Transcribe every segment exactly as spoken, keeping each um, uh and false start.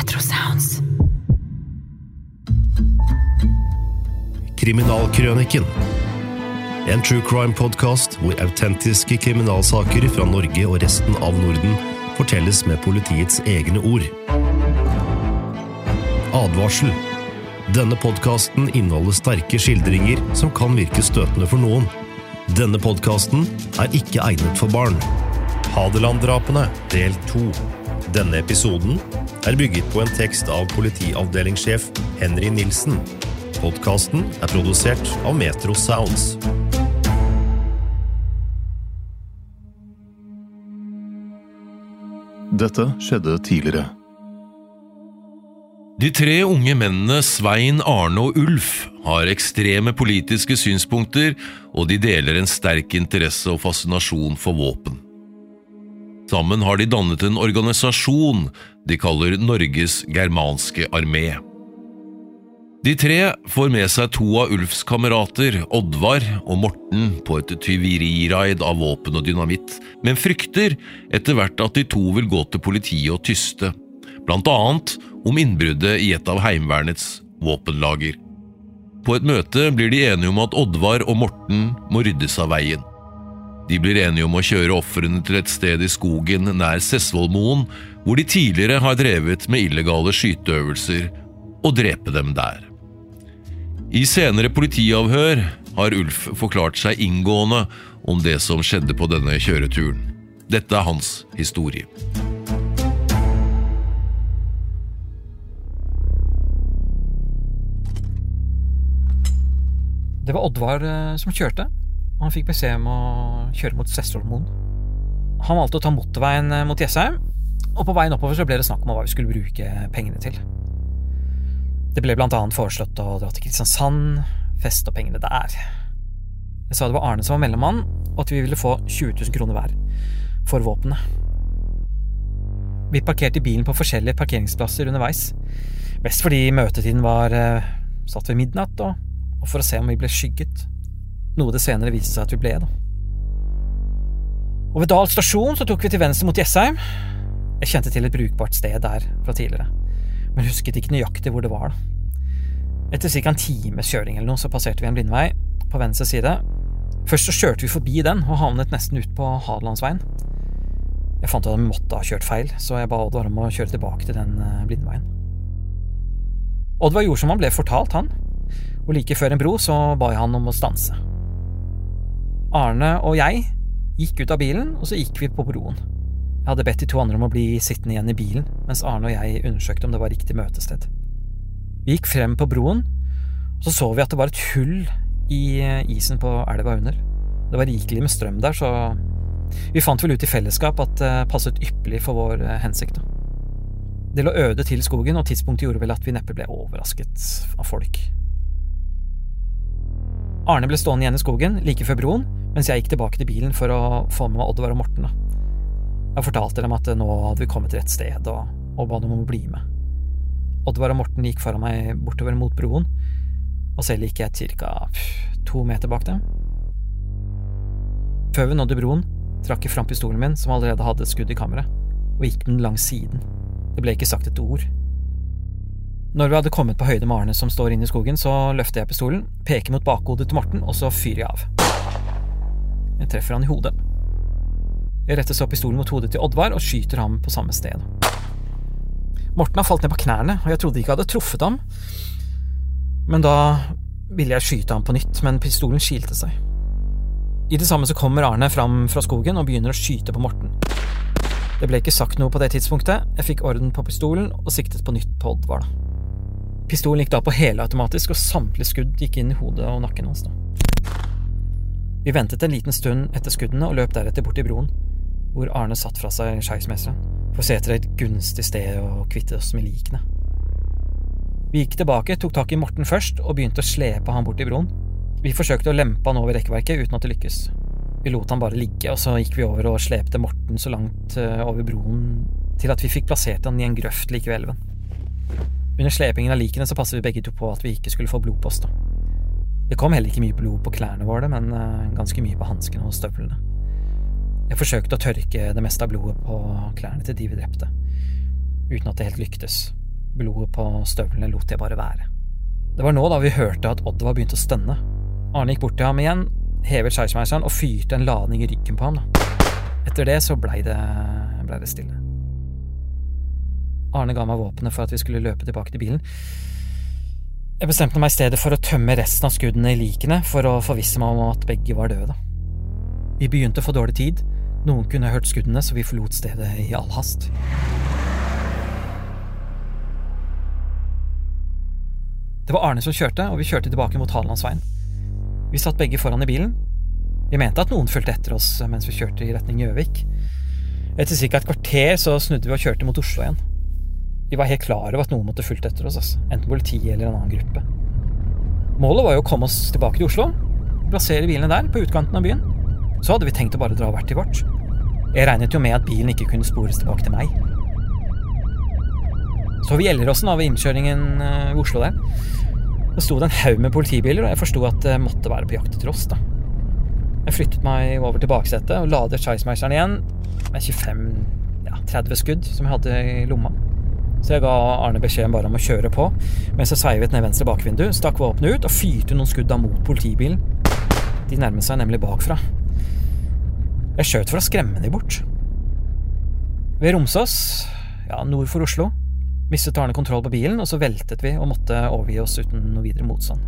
Metro Sounds. Kriminalkrøniken. En true crime podcast hvor autentiske kriminalsaker fra Norge og resten av Norden fortelles med politiets egne ord. Advarsel. Denne podcasten inneholder sterke skildringer som kan virke støtende for noen. Denne podcasten er ikke egnet for barn. Hadeland-drapene, del to. Denne episoden er bygget på en tekst av politiavdelingssjef Henry Nilsen. Podcasten er produsert av Metro Sounds. Dette skjedde tidligere. De tre unge mennene Svein, Arne og Ulf har ekstreme politiske synspunkter, og de deler en sterk interesse og fascinasjon for våpen. Sammen har de dannet en organisasjon de kaller Norges Germanske Armé. De tre får med seg to av Ulfs kamerater, Oddvar og Morten, på et tyveriraid av våpen og dynamitt, men frykter etter hvert at de to vil gå til politiet og tyste, blant annet om innbruddet i et av heimevernets våpenlager. På et møte blir de enige om at Oddvar og Morten må ryddes av veien. De blir enige om å kjøre ofrene til et sted i skogen nær Sessvollmoen, hvor de tidligere har drevet med illegale skyteøvelser, og drepe dem der. I senere politiavhør har Ulf forklart seg inngående om det som skjedde på denne kjøreturen. Dette er hans historie. Det var Oddvar som kjørte, og han fikk beskjed om å kjøre mot Sessvollmoen. Han valgte å ta motorveien mot Jessheim, og på veien oppover så ble det snakk om hva vi skulle bruke pengene til. Det ble blant annet foreslått å dra til Kristiansand, feste pengene der. Jeg sa det var Arne som var mellommann, og at vi ville få tjue tusen kroner hver for våpnene. Vi parkerte bilen på forskjellige parkeringsplasser underveis, mest fordi møtetiden var eh, satt ved midnatt, og, og for å se om vi ble skygget. Noe det senere viste seg at vi ble, da. Og ved Dal stasjon så tok vi til venstre mot Jessheim. Jeg kjente til et brukbart sted der fra tidligere, men husket ikke nøyaktig hvor det var da. Etter cirka en times kjøring eller noe, så passerte vi en blindvei på venstre side. Først så kjørte vi forbi den, og havnet nesten ut på Hadelandsveien. Jeg fant at vi måtte ha kjørt feil, så jeg ba Oddvar om å kjøre tilbake til den blindveien. Oddvar gjorde som han ble fortalt, han. Og like før en bro, så ba jeg han om å stanse. Arne og jeg gikk ut av bilen, og så gikk vi på broen. Jeg hadde bedt de to andre om å bli sittende igjen i bilen, mens Arne og jeg undersøkte om det var riktig møtested. Vi gikk frem på broen, og så så vi at det var et hull i isen på elva under. Det var rikelig med strøm der, så vi fant vel ut i fellesskap at det passet ypperlig for vår hensikt. Det lå øde til skogen, og tidspunktet gjorde vel at vi neppe ble overrasket av folk. Arne ble stående igjen i skogen like før broen, mens jeg gikk tilbake til bilen for å få med meg Oddvar og Morten. Jeg fortalte dem at nå hadde vi kommet til rett sted, og, og ba dem om å bli med. Oddvar og Morten gikk foran meg bortover mot broen, og selv gikk jeg cirka to meter bak dem. Før vi nådde broen, trakk jeg fram pistolen min, som allerede hadde et skudd i kammeret, og gikk den langs siden. Det ble ikke sagt et ord. Når vi hadde kommet på høyde med Arne som står inne i skogen, så løfter jeg pistolen, peker mot bakhodet til Morten, og så fyrer jeg av. Jeg treffer han i hodet. Jeg retter så pistolen mot hodet til Oddvar og skyter ham på samme sted. Morten har falt ned på knærne, og jeg trodde ikke jeg hadde truffet ham. Men da ville jeg skyte ham på nytt, men pistolen skilte seg. I det samme så kommer Arne fram fra skogen og begynner å skyte på Morten. Det ble ikke sagt noe på det tidspunktet. Jeg fikk orden på pistolen og siktet på nytt på Oddvar. Pistolen gikk da på helautomatisk, og samtlige skudd gikk inn i hodet og nakken hans. Vi ventet en liten stund etter skuddene og løp deretter bort til broen, hvor Arne satt fra seg skeismesteren, for å se etter et gunstig sted og kvitte oss med likene. Vi gikk tilbake, tok tak i Morten først og begynte å slepe han bort til broen. Vi forsøkte å lempe han over rekkverket uten at det lykkes. Vi lot han bare ligge, og så gikk vi over og slepte Morten så langt over broen til at vi fikk plassert han i en grøft like ved elven. Under slepingen av likene så passet vi begge to på at vi ikke skulle få blod på oss da. Det kom heller ikke mye blod på klærne våre, men ganske mye på hanskene og støvlene. Jeg forsøkte å tørke det meste av blodet på klærne til de vi drepte, uten at det helt lyktes. Blodet på støvlene lot jeg bare være. Det var nå da vi hørte at Odd var begynt å stønne. Arne gikk bort til ham igjen, hevet skeismeiseren og fyrte en ladning i ryggen på ham. Da. Etter det så blei det, ble det stille. Arne ga meg våpenet for at vi skulle løpe tilbake til bilen. Jeg bestemte meg i stedet for å tømme resten av skuddene i likene for å forvisse meg om at begge var døde. Vi begynte å få dårlig tid. Noen kunne hørt skuddene, så vi forlot stedet i all hast. Det var Arne som kjørte, og vi kjørte tilbake mot Hadelandsveien. Vi satt begge foran i bilen. Vi mente at noen fulgte etter oss mens vi kjørte i retning Gjøvik. Etter cirka et kvarter så snudde vi og kjørte mot Oslo igjen. Vi var helt klare over at noen måtte fulgt etter oss, altså. Enten politiet eller en annen gruppe. Målet var jo å komme oss tilbake til Oslo, plassere bilene der, på utkanten av byen. Så hadde vi tenkt å bare dra hvert til vårt. Jeg regnet jo med at bilen ikke kunne spores tilbake til meg. Så vi Gjelleråsen av innkjøringen i Oslo der. Det stod en haug med politibiler, og jeg forstod at det måtte være på jakt etter oss, da. Jeg flyttet meg over til baksetet og ladet skeismeiseren igjen med tjuefem til tretti skudd som jeg hadde i lomma. Så jeg ga Arne beskjeden bare om å kjøre på, mens jeg sveivet ned venstre bakvindu, stakk våpenet ut og fyrte noen skudd av mot politibilen. De nærmet seg nemlig bakfra. Jeg skjøt for å skremme de bort. Ved Romsås, ja, nord for Oslo, mistet Arne kontroll på bilen, og så veltet vi og måtte overgi oss uten noe videre motstand.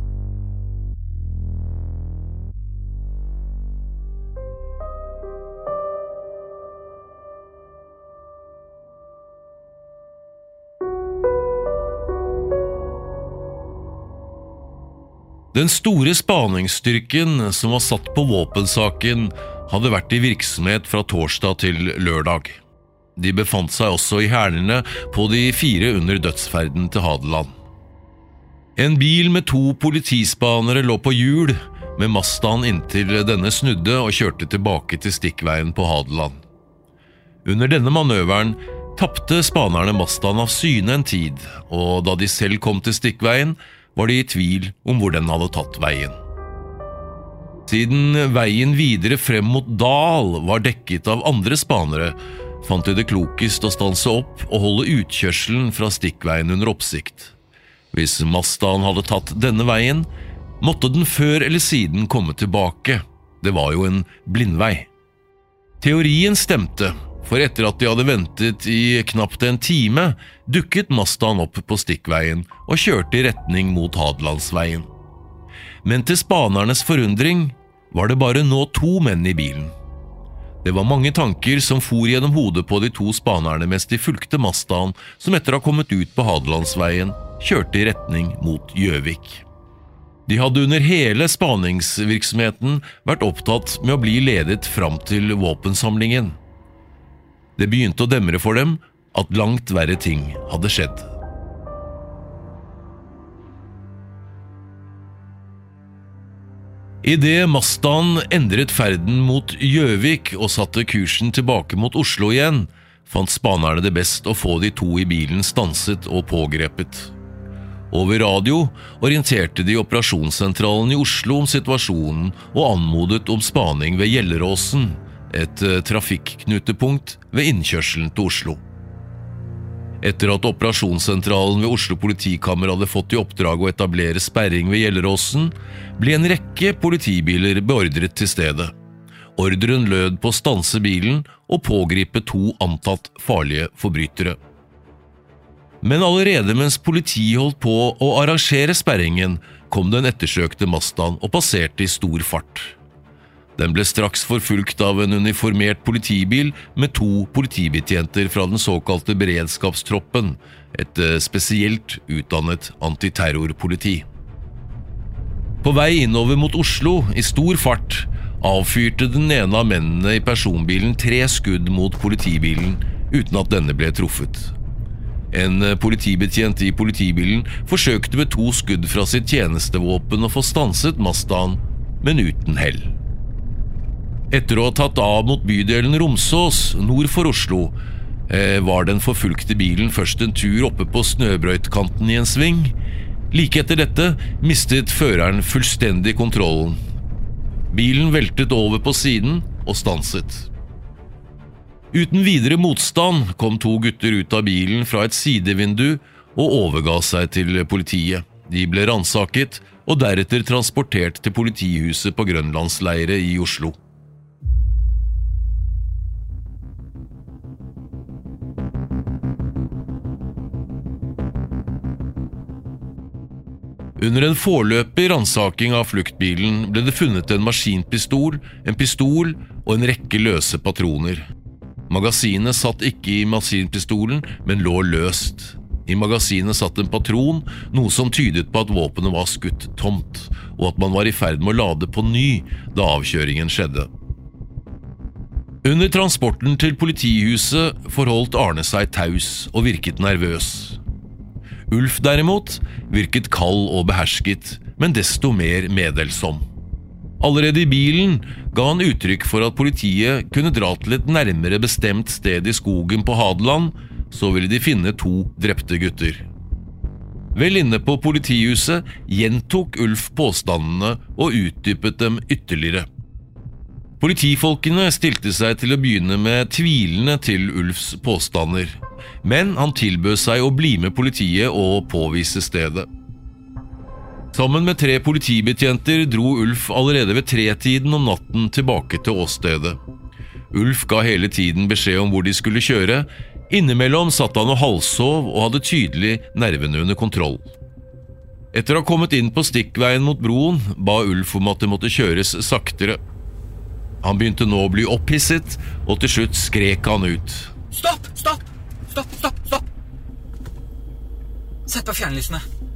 Den store spaningsstyrken som var satt på våpensaken hadde vært i virksomhet fra torsdag til lørdag. De befant seg også i hælene på de fire under dødsferden til Hadeland. En bil med to politispanere lå på hjul, med Mazdaen inntil denne snudde og kjørte tilbake til stikkveien på Hadeland. Under denne manøveren tappte spanerne Mazdaen av syne en tid, og da de selv kom til stikkveien, var de i tvil om hvor den hadde tatt veien. Siden veien videre frem mot Dal var dekket av andre spanere, fant de det klokest å stanse opp og holde utkjørselen fra stikkveien under oppsikt. Hvis Mazdaen hadde tatt denne veien, måtte den før eller siden komme tilbake. Det var jo en blindvei. Teorien stemte, for etter at de hadde ventet i knapt en time, dukket Mazdaen opp på stikkveien og kjørte i retning mot Hadelandsveien. Men til spanernes forundring var det bare nå to menn i bilen. Det var mange tanker som for gjennom hodet på de to spanerne mens de fulgte Mazdaen, som etter å ha kommet ut på Hadelandsveien, kjørte i retning mot Gjøvik. De hadde under hele spaningsvirksomheten vært opptatt med å bli ledet fram til våpensamlingen. Det begynte å demre for dem at langt verre ting hadde skjedd. I det Mazdaen endret ferden mot Gjøvik og satte kursen tilbake mot Oslo igjen, fant spanerne det best å få de to i bilen stanset og pågrepet. Over radio orienterte de operasjonssentralen i Oslo om situasjonen og anmodet om spaning ved Gjelleråsen, et trafikknutepunkt ved innkjørselen til Oslo. Etter at operasjonssentralen ved Oslo politikammer hadde fått i oppdrag å etablere sperring ved Gjelleråsen, ble en rekke politibiler beordret til stedet. Ordren lød på å stanse bilen og pågripe to antatt farlige forbrytere. Men allerede mens politiet holdt på å arrangere sperringen, kom den ettersøkte Mazdaen og passerte i stor fart. Den ble straks forfulgt av en uniformert politibil med to politibetjenter fra den såkalte beredskapstroppen, et spesielt utdannet antiterrorpoliti. På vei innover mot Oslo, i stor fart, avfyrte den ene av mennene i personbilen tre skudd mot politibilen, uten at denne ble truffet. En politibetjent i politibilen forsøkte med to skudd fra sitt tjenestevåpen å få stanset Mazdaen, men uten hell. Etter å ha tatt av mot bydelen Romsås, nord for Oslo, var den forfulgte bilen først en tur oppe på snøbrøytkanten i en sving. Like etter dette mistet føreren fullstendig kontrollen. Bilen veltet over på siden og stanset. Uten videre motstand kom to gutter ut av bilen fra et sidevindu og overga seg til politiet. De ble ransaket og deretter transportert til politihuset på Grønlandsleire i Oslo. Under en foreløpig ransaking av fluktbilen ble det funnet en maskinpistol, en pistol og en rekke løse patroner. Magasinet satt ikke i maskinpistolen, men lå løst. I magasinet satt en patron, noe som tydet på at våpenet var skutt tomt, og at man var i ferd med å lade på ny da avkjøringen skjedde. Under transporten til politihuset forholdt Arne seg taus og virket nervøs. Ulf derimot virket kald og behersket, men desto mer meddelsom. Allerede i bilen ga han uttrykk for at politiet kunne dra til et nærmere bestemt sted i skogen på Hadeland, så ville de finne to drepte gutter. Vel inne på politihuset gjentok Ulf påstandene og utdypet dem ytterligere. Politifolkene stilte seg til å begynne med tvilende til Ulfs påstander, men han tilbød seg å bli med politiet og påvise stedet. Sammen med tre politibetjenter dro Ulf allerede ved tretiden om natten tilbake til åstedet. Ulf ga hele tiden beskjed om hvor de skulle kjøre. Innimellom satt han og halvsov og hadde tydelig nervene under kontroll. Etter å ha kommet inn på stikkveien mot broen, ba Ulf om at det måtte kjøres saktere. Han begynte nå å bli opphisset, og til slutt skrek han ut. Stopp, stopp, stopp, stopp, stopp! Sett på fjernlysene.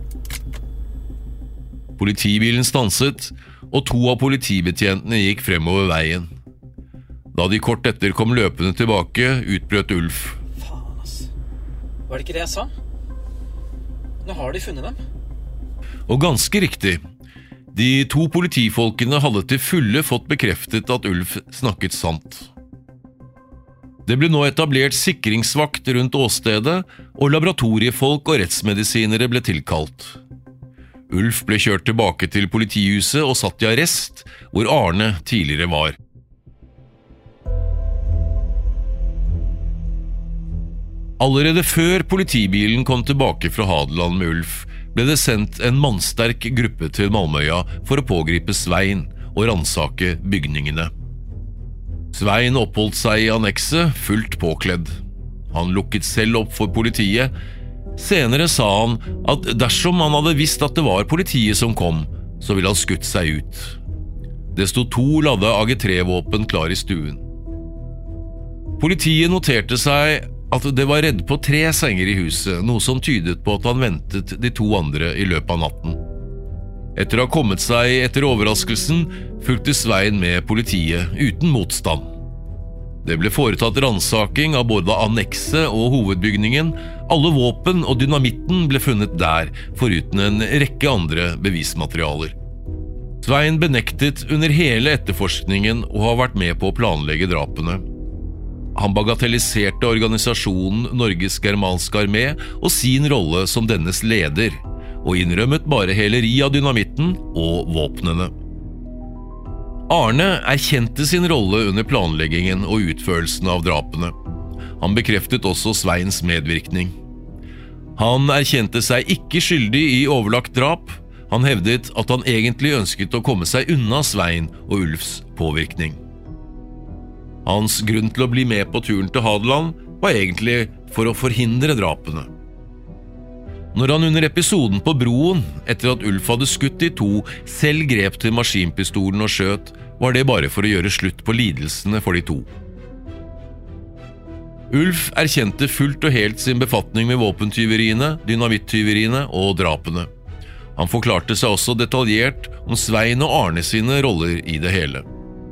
Politibilen stanset, og to av politibetjentene gikk fremover veien. Da de kort etter kom løpende tilbake, utbrøt Ulf. Faen, ass. Var det ikke det jeg sa? Nå har de funnet dem. Og ganske riktig. De to politifolkene hadde til fulle fått bekreftet at Ulf snakket sant. Det ble nå etablert sikringsvakt rundt åstedet, og laboratoriefolk og rettsmedisinere ble tilkalt. Ulf ble kjørt tilbake til politihuset og satt i arrest, hvor Arne tidligere var. Allerede før politibilen kom tilbake fra Hadeland med Ulf, ble det sendt en mannsterk gruppe til Malmøya for å pågripe Svein og ransake bygningene. Svein oppholdt seg i annekset fullt påkledd. Han lukket selv opp for politiet. Senere sa han at dersom han hadde visst at det var politiet som kom, så ville han skutt seg ut. Det stod to ladde A G tre-våpen klar i stuen. Politiet noterte seg at det var redd på tre senger i huset, noe som tydet på at han ventet de to andre i løpet av natten. Etter å ha kommet seg etter overraskelsen, fulgte Svein med politiet uten motstand. Det ble foretatt ransaking av både annekset og hovedbygningen. Alle våpen og dynamitten ble funnet der, foruten en rekke andre bevismaterialer. Svein benektet under hele etterforskningen å ha vært med på å planlegge drapene. Han bagatelliserte organisasjonen Norges Germanske Armé og sin rolle som dennes leder, og innrømmet bare heleri av dynamitten og våpnene. Arne erkjente sin rolle under planleggingen og utførelsen av drapene. Han bekreftet også Sveins medvirkning. Han erkjente seg ikke skyldig i overlagt drap. Han hevdet at han egentlig ønsket å komme seg unna Svein og Ulfs påvirkning. Hans grunn til å bli med på turen til Hadeland var egentlig for å forhindre drapene. Når han under episoden på broen, etter at Ulf hadde skutt de to, selv grep til maskinpistolen og skjøt, var det bare for å gjøre slutt på lidelsene for de to. Ulf erkjente fullt og helt sin befatning med våpentyveriene, dynamittyveriene og drapene. Han forklarte seg også detaljert om Svein og Arne sine roller i det hele.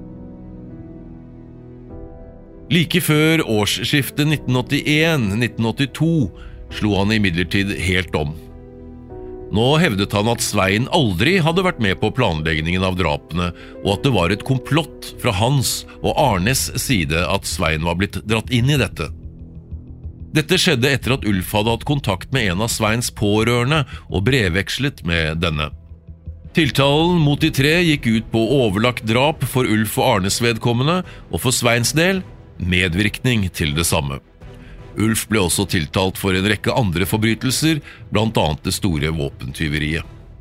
Like før årsskiftet nitten åttien nitten åttito slo han imidlertid helt om. Nå hevdet han at Svein aldri hadde vært med på planleggingen av drapene, og at det var et komplott fra hans og Arnes side at Svein var blitt dratt inn i dette. Dette skjedde etter at Ulf hadde hatt kontakt med en av Sveins pårørende og brevvekslet med denne. Tiltalen mot de tre gikk ut på overlagt drap for Ulf og Arnes vedkommende, og for Sveins del medvirkning til det samme. Ulf ble også tiltalt for en rekke andre forbrytelser, blant annet det store våpentyveriet.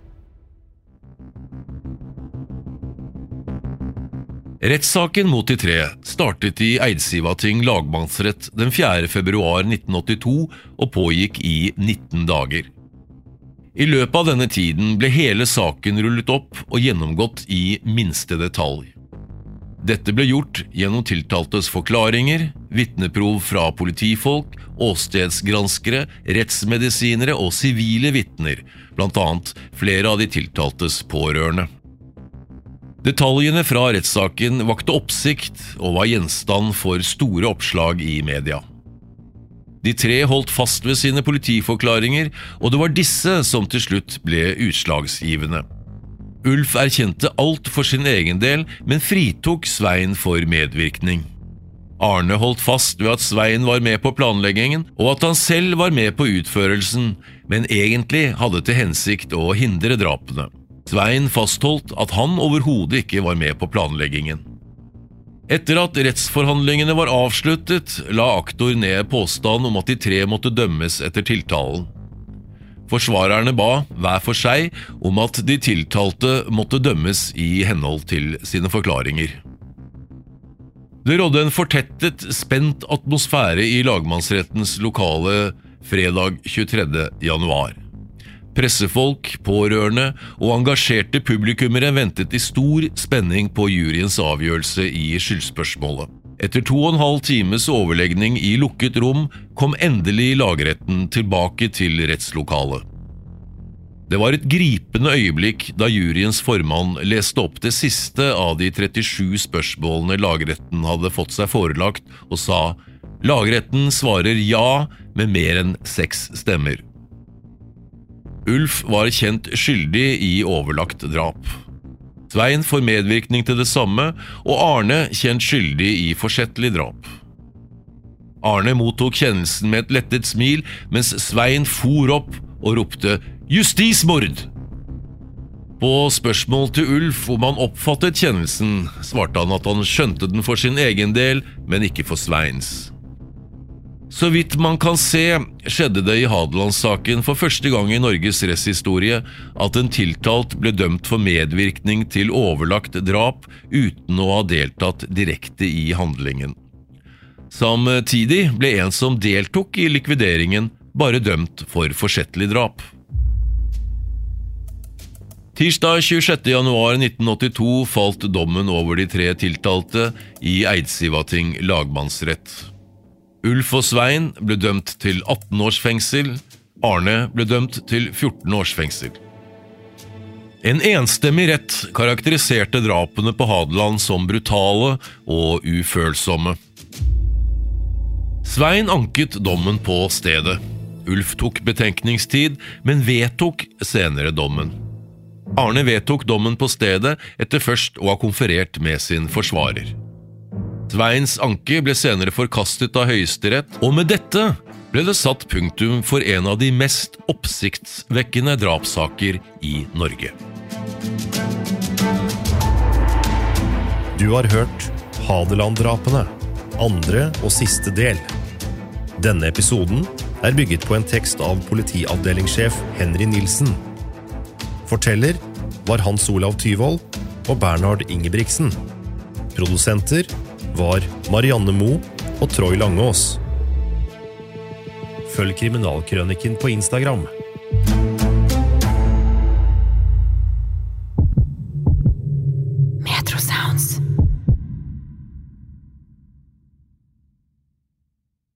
Rettssaken mot de tre startet i Eidsivating lagmannsrett den fjerde februar nitten åttito og pågikk i nitten dager. I løpet av denne tiden ble hele saken rullet opp og gjennomgått i minste detalj. Dette ble gjort gjennom tiltaltes forklaringer, vitneprov fra politifolk, åstedsgranskere, rettsmedisinere og sivile vitner, blant annet flere av de tiltaltes pårørende. Detaljene fra rettssaken vakte oppsikt og var gjenstand for store oppslag i media. De tre holdt fast ved sine politiforklaringer, og det var disse som til slutt ble utslagsgivende. Ulf erkjente alt for sin egen del, men fritok Svein for medvirkning. Arne holdt fast ved at Svein var med på planleggingen, og at han selv var med på utførelsen, men egentlig hadde til hensikt å hindre drapene. Svein fastholdt at han overhodet ikke var med på planleggingen. Etter at rettsforhandlingene var avsluttet, la aktor ned påstand om at de tre måtte dømmes etter tiltalen. Forsvarerne ba, hver for seg, om at de tiltalte måtte dømmes i henhold til sine forklaringer. Det rådde en fortettet, spent atmosfære i lagmannsrettens lokale fredag tjuetredje januar. Pressefolk, pårørende og engasjerte publikummere ventet i stor spenning på juryens avgjørelse i skyldspørsmålet. Etter to og en halv times overlegning i lukket rom kom endelig lagretten tilbake til rettslokalet. Det var et gripende øyeblikk da juryens formann leste opp det siste av de trettisju spørsmålene lagretten hadde fått seg forelagt og sa «Lagretten svarer ja med mer enn seks stemmer». Ulf var kjent skyldig i overlagt drap. Svein får medvirkning til det samme, og Arne kjent skyldig i forsettlig drap. Arne mottok kjennelsen med et lettet smil, mens Svein for opp og ropte «Justismord!». På spørsmål til Ulf om han oppfattet kjennelsen, svarte han at han skjønte den for sin egen del, men ikke for Sveins. Så vidt man kan se, skjedde det i Hadelandssaken for første gang i Norges rettshistorie at en tiltalt ble dømt for medvirkning til overlagt drap uten å ha deltatt direkte i handlingen. Samtidig ble en som deltok i likvideringen bare dømt for forsettlig drap. Tirsdag tjuesjette januar nitten åttito falt dommen over de tre tiltalte i Eidsivating lagmannsrett. Ulf og Svein ble dømt til atten års fengsel, Arne ble dømt til fjorten års fengsel. En enstemmig rett karakteriserte drapene på Hadeland som brutale og ufølsomme. Svein anket dommen på stedet. Ulf tok betenkningstid, men vedtok senere dommen. Arne vedtok dommen på stedet etter først å ha konferert med sin forsvarer. Sveins anke ble senere forkastet av Høyesterett, og med dette ble det satt punktum for en av de mest oppsiktsvekkende drapssaker i Norge. Du har hørt Hadeland-drapene, andre og siste del. Denne episoden er bygget på en tekst av politiavdelingssjef Henry Nilsen. Forteller var Hans Olav Tyvold og Bernhard Ingebrigtsen. Produsenter var Marianne Mo og Troy Langås. Følg Kriminalkrøniken på Instagram. Metro Sounds.